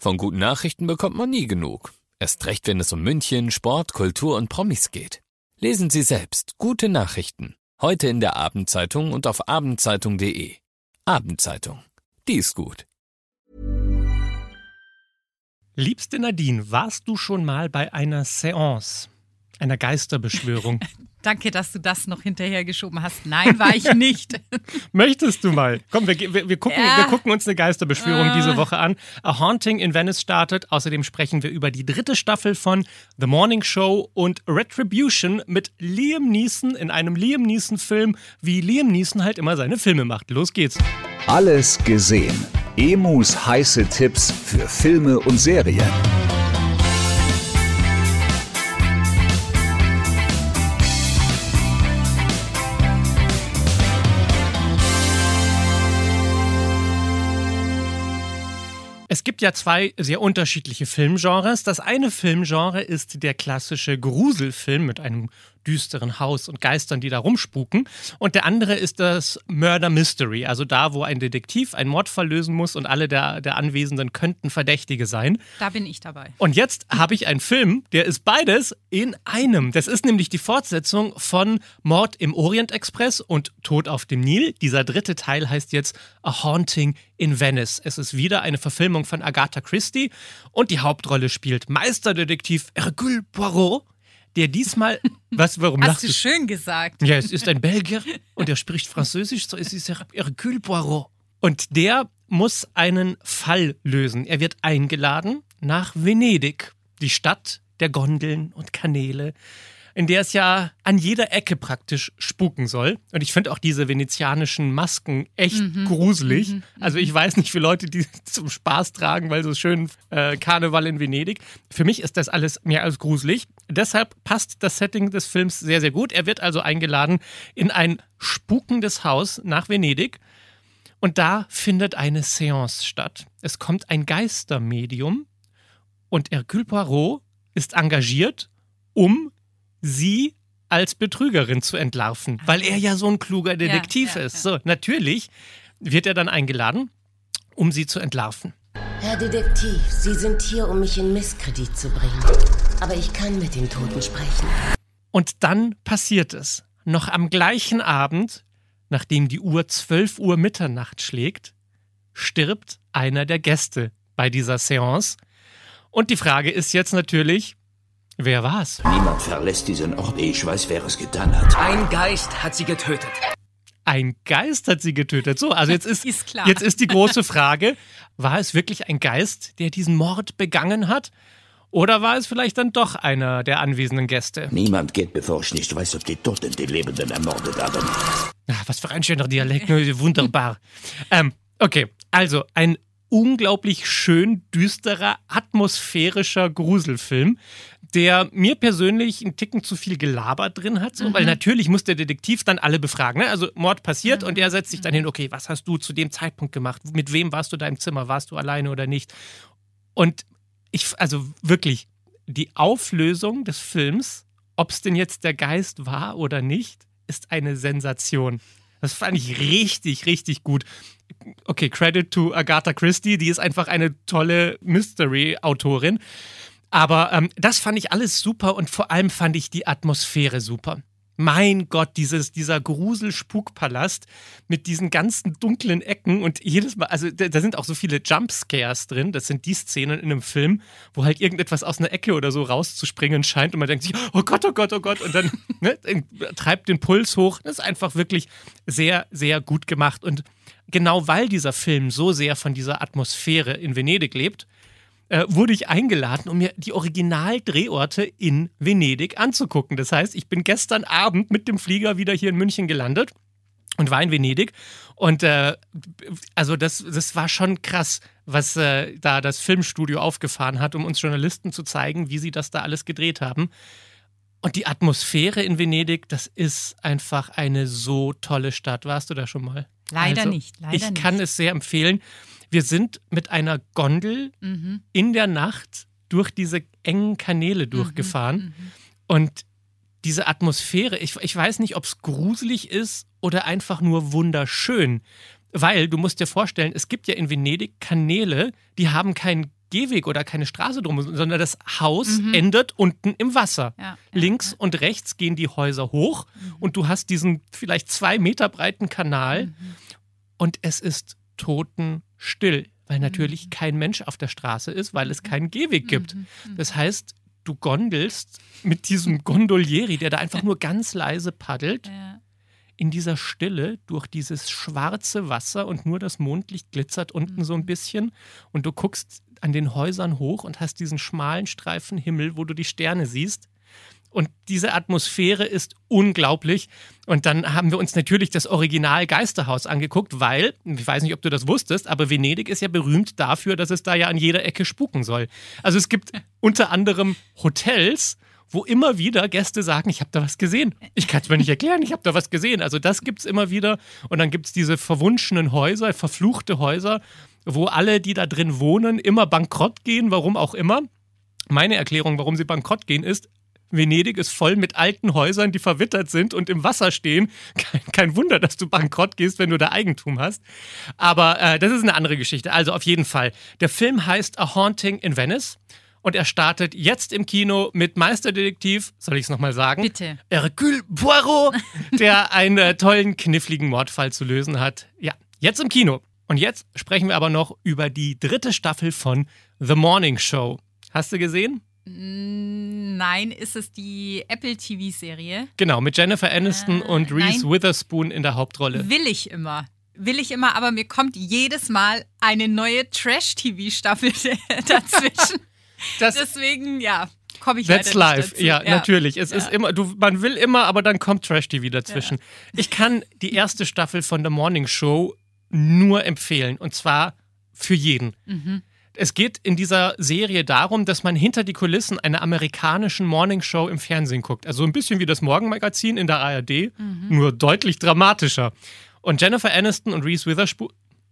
Von guten Nachrichten bekommt man nie genug. Erst recht, wenn es um München, Sport, Kultur und Promis geht. Lesen Sie selbst gute Nachrichten. Heute in der Abendzeitung und auf abendzeitung.de. Abendzeitung. Die ist gut. Liebste Nadine, warst du schon mal bei einer Seance, einer Geisterbeschwörung? Danke, dass du das noch hinterhergeschoben hast. Nein, war ich nicht. Möchtest du mal? Komm, wir gucken uns eine Geisterbeschwörung diese Woche an. A Haunting in Venice startet. Außerdem sprechen wir über die 3. Staffel von The Morning Show und Retribution mit Liam Neeson in einem Liam Neeson-Film, wie Liam Neeson halt immer seine Filme macht. Los geht's. Alles gesehen. Emus heiße Tipps für Filme und Serien. Es gibt ja 2 sehr unterschiedliche Filmgenres. Das eine Filmgenre ist der klassische Gruselfilm mit einem düsteren Haus und Geistern, die da rumspuken. Und der andere ist das Murder Mystery, also da, wo ein Detektiv einen Mordfall lösen muss und alle der Anwesenden könnten Verdächtige sein. Da bin ich dabei. Und jetzt habe ich einen Film, der ist beides in einem. Das ist nämlich die Fortsetzung von Mord im Orient Express und Tod auf dem Nil. Dieser 3. Teil heißt jetzt A Haunting in Venice. Es ist wieder eine Verfilmung von Agatha Christie und die Hauptrolle spielt Meisterdetektiv Hercule Poirot, der diesmal... Warum lachst du? Hast du schön gesagt. Ja, es ist ein Belgier und er spricht Französisch, so ist es Hercule Poirot. Und der muss einen Fall lösen. Er wird eingeladen nach Venedig, die Stadt der Gondeln und Kanäle, in der es ja an jeder Ecke praktisch spuken soll. Und ich finde auch diese venezianischen Masken echt gruselig. Also ich weiß nicht, wie Leute die zum Spaß tragen, weil so schön Karneval in Venedig. Für mich ist das alles mehr als gruselig. Deshalb passt das Setting des Films sehr, sehr gut. Er wird also eingeladen in ein spukendes Haus nach Venedig. Und da findet eine Seance statt. Es kommt ein Geistermedium und Hercule Poirot ist engagiert, um sie als Betrügerin zu entlarven, weil er ja so ein kluger Detektiv ist. So, natürlich wird er dann eingeladen, um sie zu entlarven. Herr Detektiv, Sie sind hier, um mich in Misskredit zu bringen. Aber ich kann mit den Toten sprechen. Und dann passiert es. Noch am gleichen Abend, nachdem die Uhr 12 Uhr Mitternacht schlägt, stirbt einer der Gäste bei dieser Seance. Und die Frage ist jetzt natürlich, wer war's? Niemand verlässt diesen Ort, ehe ich weiß, wer es getan hat. Ein Geist hat sie getötet. Ein Geist hat sie getötet. So, also jetzt Ist klar. jetzt ist die große Frage, war es wirklich ein Geist, der diesen Mord begangen hat? Oder war es vielleicht dann doch einer der anwesenden Gäste? Niemand geht, bevor ich nicht weiß, ob die Toten die Lebenden ermordet haben. Ach, was für ein schöner Dialekt, wunderbar. Okay, also ein unglaublich schön düsterer, atmosphärischer Gruselfilm, der mir persönlich einen Ticken zu viel Gelaber drin hat, so, weil natürlich muss der Detektiv dann alle befragen. Ne? Also Mord passiert und er setzt sich dann hin, okay, was hast du zu dem Zeitpunkt gemacht? Mit wem warst du da im Zimmer? Warst du alleine oder nicht? Und also wirklich, die Auflösung des Films, ob es denn jetzt der Geist war oder nicht, ist eine Sensation. Das fand ich richtig, richtig gut. Okay, Credit to Agatha Christie, die ist einfach eine tolle Mystery-Autorin. Aber das fand ich alles super und vor allem fand ich die Atmosphäre super. Mein Gott, dieser Grusel-Spukpalast mit diesen ganzen dunklen Ecken und jedes Mal, also da sind auch so viele Jumpscares drin. Das sind die Szenen in einem Film, wo halt irgendetwas aus einer Ecke oder so rauszuspringen scheint und man denkt sich, oh Gott, oh Gott, oh Gott und dann treibt den Puls hoch. Das ist einfach wirklich sehr, sehr gut gemacht und genau weil dieser Film so sehr von dieser Atmosphäre in Venedig lebt, wurde ich eingeladen, um mir die Originaldrehorte in Venedig anzugucken. Das heißt, ich bin gestern Abend mit dem Flieger wieder hier in München gelandet und war in Venedig. Und also das war schon krass, was da das Filmstudio aufgefahren hat, um uns Journalisten zu zeigen, wie sie das da alles gedreht haben. Und die Atmosphäre in Venedig, das ist einfach eine so tolle Stadt. Warst du da schon mal? Leider Also, nicht. Ich kann es sehr empfehlen. Wir sind mit einer Gondel in der Nacht durch diese engen Kanäle durchgefahren. Und diese Atmosphäre, ich weiß nicht, ob es gruselig ist oder einfach nur wunderschön. Weil, du musst dir vorstellen, es gibt ja in Venedig Kanäle, die haben kein Gehweg oder keine Straße drum, sondern das Haus endet unten im Wasser. Links und rechts gehen die Häuser hoch und du hast diesen vielleicht 2 Meter breiten Kanal und es ist totenstill, weil natürlich kein Mensch auf der Straße ist, weil es keinen Gehweg gibt. Das heißt, du gondelst mit diesem Gondolieri, der da einfach nur ganz leise paddelt, in dieser Stille durch dieses schwarze Wasser und nur das Mondlicht glitzert unten so ein bisschen und du guckst an den Häusern hoch und hast diesen schmalen Streifen Himmel, wo du die Sterne siehst. Und diese Atmosphäre ist unglaublich. Und dann haben wir uns natürlich das Original Geisterhaus angeguckt, weil, ich weiß nicht, ob du das wusstest, aber Venedig ist ja berühmt dafür, dass es da ja an jeder Ecke spuken soll. Also es gibt unter anderem Hotels, wo immer wieder Gäste sagen, ich habe da was gesehen. Ich kann es mir nicht erklären, ich habe da was gesehen. Also das gibt es immer wieder. Und dann gibt es diese verwunschenen Häuser, verfluchte Häuser, wo alle, die da drin wohnen, immer bankrott gehen, warum auch immer. Meine Erklärung, warum sie bankrott gehen, ist, Venedig ist voll mit alten Häusern, die verwittert sind und im Wasser stehen. Kein Wunder, dass du bankrott gehst, wenn du da Eigentum hast. Aber das ist eine andere Geschichte. Also auf jeden Fall. Der Film heißt A Haunting in Venice. Und er startet jetzt im Kino mit Meisterdetektiv, soll ich es nochmal sagen? Bitte. Hercule Poirot, der einen tollen, kniffligen Mordfall zu lösen hat. Ja, jetzt im Kino. Und jetzt sprechen wir aber noch über die 3. Staffel von The Morning Show. Hast du gesehen? Nein, ist es die Apple TV-Serie? Genau, mit Jennifer Aniston und Reese Witherspoon in der Hauptrolle. Will ich immer, aber mir kommt jedes Mal eine neue Trash-TV-Staffel dazwischen. Deswegen, komme ich That's leider nicht life, dazu. ja, natürlich. Es ist immer, man will immer, aber dann kommt Trash-TV dazwischen. Ich kann die erste Staffel von The Morning Show nur empfehlen, und zwar für jeden. Es geht in dieser Serie darum, dass man hinter die Kulissen einer amerikanischen Morningshow im Fernsehen guckt. Also ein bisschen wie das Morgenmagazin in der ARD, nur deutlich dramatischer. Und Jennifer Aniston und Reese Witherspoon.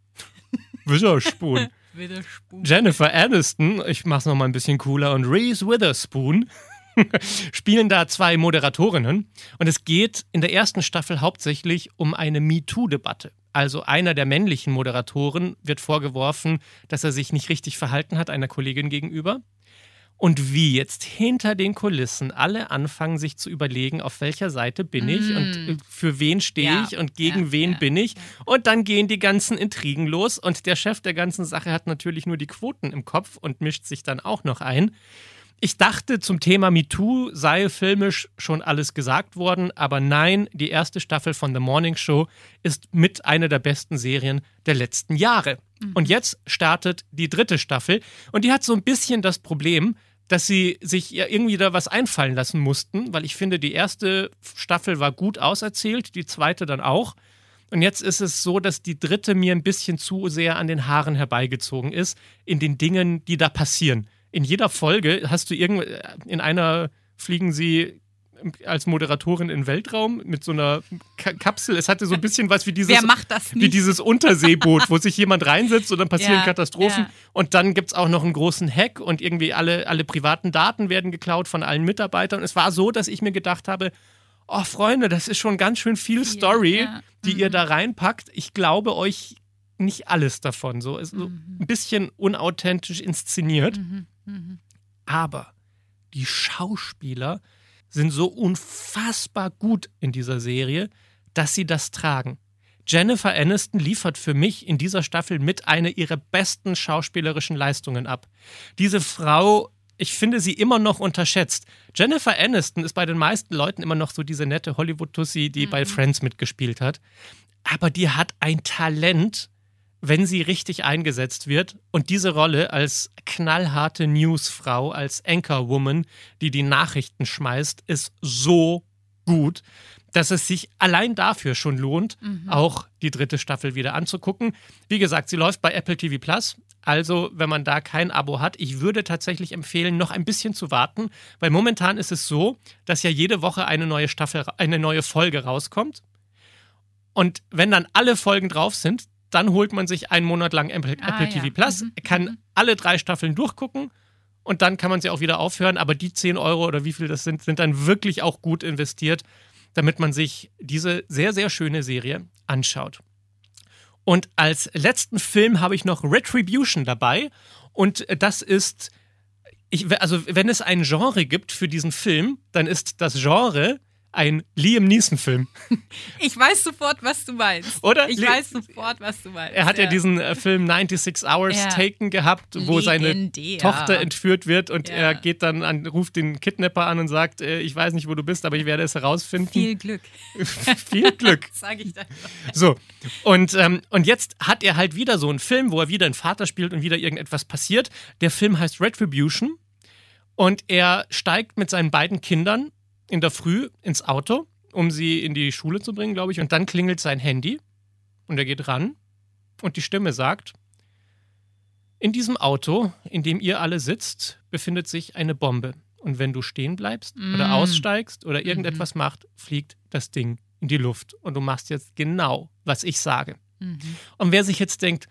Jennifer Aniston, ich mach's nochmal ein bisschen cooler, und Reese Witherspoon spielen da 2 Moderatorinnen. Und es geht in der ersten Staffel hauptsächlich um eine MeToo-Debatte. Also einer der männlichen Moderatoren wird vorgeworfen, dass er sich nicht richtig verhalten hat einer Kollegin gegenüber. Und wie jetzt hinter den Kulissen alle anfangen, sich zu überlegen, auf welcher Seite bin ich und für wen stehe ich und gegen wen bin ich. Und dann gehen die ganzen Intrigen los. Und der Chef der ganzen Sache hat natürlich nur die Quoten im Kopf und mischt sich dann auch noch ein. Ich dachte, zum Thema MeToo sei filmisch schon alles gesagt worden, aber nein, die erste Staffel von The Morning Show ist mit einer der besten Serien der letzten Jahre. Und jetzt startet die 3. Staffel und die hat so ein bisschen das Problem, dass sie sich ja irgendwie da was einfallen lassen mussten, weil ich finde, die erste Staffel war gut auserzählt, die zweite dann auch. Und jetzt ist es so, dass die 3. mir ein bisschen zu sehr an den Haaren herbeigezogen ist in den Dingen, die da passieren. In jeder Folge hast du in einer fliegen sie als Moderatorin in den Weltraum mit so einer Kapsel. Es hatte so ein bisschen was wie dieses, Wer macht das nicht? Wie dieses Unterseeboot, wo sich jemand reinsetzt und dann passieren Katastrophen. Ja. Und dann gibt es auch noch einen großen Hack und irgendwie alle privaten Daten werden geklaut von allen Mitarbeitern. Es war so, dass ich mir gedacht habe, oh Freunde, das ist schon ganz schön viel Story, die ihr da reinpackt. Ich glaube euch nicht alles davon. So ist so ein bisschen unauthentisch inszeniert. Aber die Schauspieler sind so unfassbar gut in dieser Serie, dass sie das tragen. Jennifer Aniston liefert für mich in dieser Staffel mit einer ihrer besten schauspielerischen Leistungen ab. Diese Frau, ich finde sie immer noch unterschätzt. Jennifer Aniston ist bei den meisten Leuten immer noch so diese nette Hollywood-Tussi, die bei Friends mitgespielt hat. Aber die hat ein Talent, wenn sie richtig eingesetzt wird. Und diese Rolle als knallharte Newsfrau, als Anchorwoman, die die Nachrichten schmeißt, ist so gut, dass es sich allein dafür schon lohnt, auch die 3. Staffel wieder anzugucken. Wie gesagt, sie läuft bei Apple TV+. Also, wenn man da kein Abo hat, ich würde tatsächlich empfehlen, noch ein bisschen zu warten, weil momentan ist es so, dass ja jede Woche eine neue Folge rauskommt. Und wenn dann alle Folgen drauf sind, dann holt man sich einen Monat lang Apple TV Plus, kann alle 3 Staffeln durchgucken und dann kann man sie auch wieder aufhören. Aber die 10 Euro oder wie viel das sind dann wirklich auch gut investiert, damit man sich diese sehr, sehr schöne Serie anschaut. Und als letzten Film habe ich noch Retribution dabei. Und das ist, also wenn es ein Genre gibt für diesen Film, dann ist das Genre ein Liam Neeson-Film. Ich weiß sofort, was du meinst. Oder? Ich weiß sofort, was du meinst. Er hat ja diesen Film 96 Hours Taken gehabt, wo seine Tochter entführt wird und er geht dann ruft den Kidnapper an und sagt, ich weiß nicht, wo du bist, aber ich werde es herausfinden. Viel Glück. Viel Glück. Sag ich dann. So, und jetzt hat er halt wieder so einen Film, wo er wieder einen Vater spielt und wieder irgendetwas passiert. Der Film heißt Retribution und er steigt mit seinen beiden Kindern in der Früh ins Auto, um sie in die Schule zu bringen, glaube ich. Und dann klingelt sein Handy und er geht ran und die Stimme sagt, in diesem Auto, in dem ihr alle sitzt, befindet sich eine Bombe. Und wenn du stehen bleibst oder aussteigst oder irgendetwas macht, fliegt das Ding in die Luft. Und du machst jetzt genau, was ich sage. Und wer sich jetzt denkt,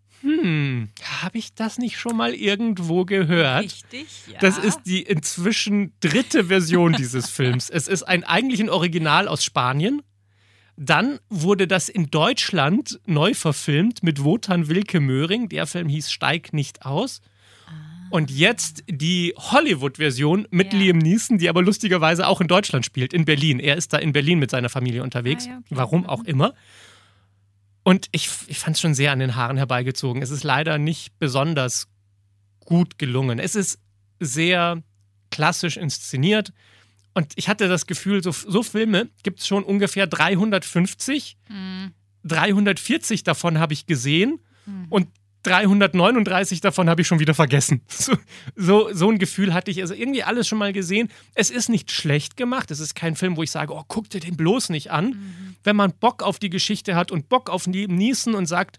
habe ich das nicht schon mal irgendwo gehört? Richtig, ja. Das ist die inzwischen 3. Version dieses Films. Es ist eigentlich ein Original aus Spanien. Dann wurde das in Deutschland neu verfilmt mit Wotan Wilke Möhring. Der Film hieß Steig nicht aus. Und jetzt die Hollywood-Version mit Liam Neeson, die aber lustigerweise auch in Deutschland spielt, in Berlin. Er ist da in Berlin mit seiner Familie unterwegs. Okay. Warum auch immer. Und ich fand es schon sehr an den Haaren herbeigezogen. Es ist leider nicht besonders gut gelungen. Es ist sehr klassisch inszeniert. Und ich hatte das Gefühl, so Filme gibt es schon ungefähr 350. 340 davon habe ich gesehen. Und 339 davon habe ich schon wieder vergessen. So ein Gefühl hatte ich. Also irgendwie alles schon mal gesehen. Es ist nicht schlecht gemacht. Es ist kein Film, wo ich sage, oh, guck dir den bloß nicht an. Wenn man Bock auf die Geschichte hat und Bock auf Neeson und sagt,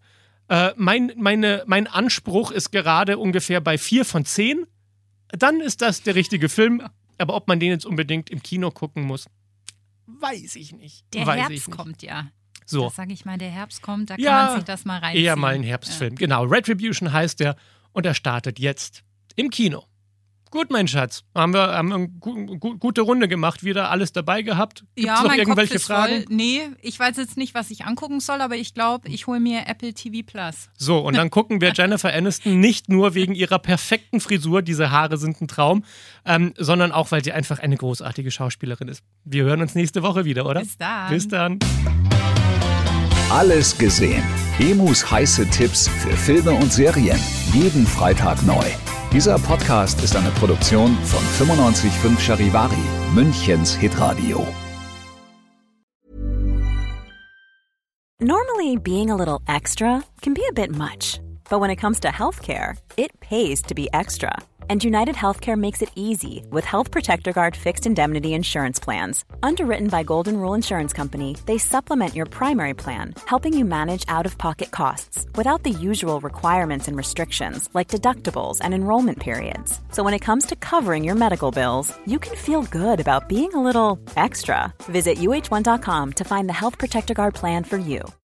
mein Anspruch ist gerade ungefähr bei 4 von 10, dann ist das der richtige Film. Aber ob man den jetzt unbedingt im Kino gucken muss, weiß ich nicht. Der Herbst kommt ja. So. Das sage ich mal, der Herbst kommt, da kann man sich das mal reinziehen. Eher mal ein Herbstfilm. Genau, Retribution heißt der und er startet jetzt im Kino. Gut, mein Schatz, haben wir eine gute Runde gemacht, wieder alles dabei gehabt. Gibt es noch irgendwelche Kopf ist Fragen? Voll. Nee, ich weiß jetzt nicht, was ich angucken soll, aber ich glaube, ich hole mir Apple TV Plus. So, und dann gucken wir Jennifer Aniston nicht nur wegen ihrer perfekten Frisur, diese Haare sind ein Traum, sondern auch, weil sie einfach eine großartige Schauspielerin ist. Wir hören uns nächste Woche wieder, oder? Bis dann. Bis dann. Alles gesehen. Emus heiße Tipps für Filme und Serien. Jeden Freitag neu. Dieser Podcast ist eine Produktion von 95.5 Charivari, Münchens Hitradio. Normally, being a little extra can be a bit much. But when it comes to healthcare, it pays to be extra. And United Healthcare makes it easy with Health Protector Guard fixed indemnity insurance plans. Underwritten by Golden Rule Insurance Company, they supplement your primary plan, helping you manage out-of-pocket costs without the usual requirements and restrictions like deductibles and enrollment periods. So when it comes to covering your medical bills, you can feel good about being a little extra. Visit uh1.com to find the Health Protector Guard plan for you.